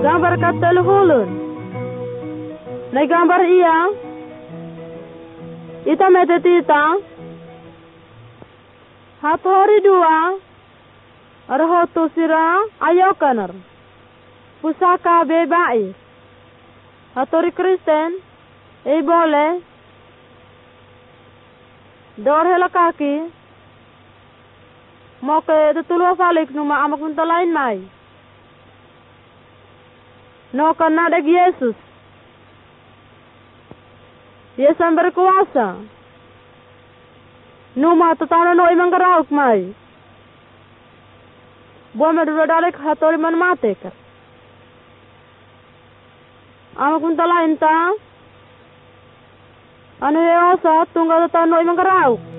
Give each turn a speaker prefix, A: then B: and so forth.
A: Gambar katelhulun. Na gambar iya. Ita metetita. Hathori dua. Arhoto sira ayokanar. Pusaka bebai. Hathori Kristen. Bole. Dor hela kaki. Moke tutulwa falik numa amak nuntalain mai. No karena ada Yesus. Yesus yang berkuasa. Numa tutana no imang karauk mai. Buat medura dalek hatori man mate kar. Amak nuntalain ta. Anu Yesus tunggal tutana no imang karauk.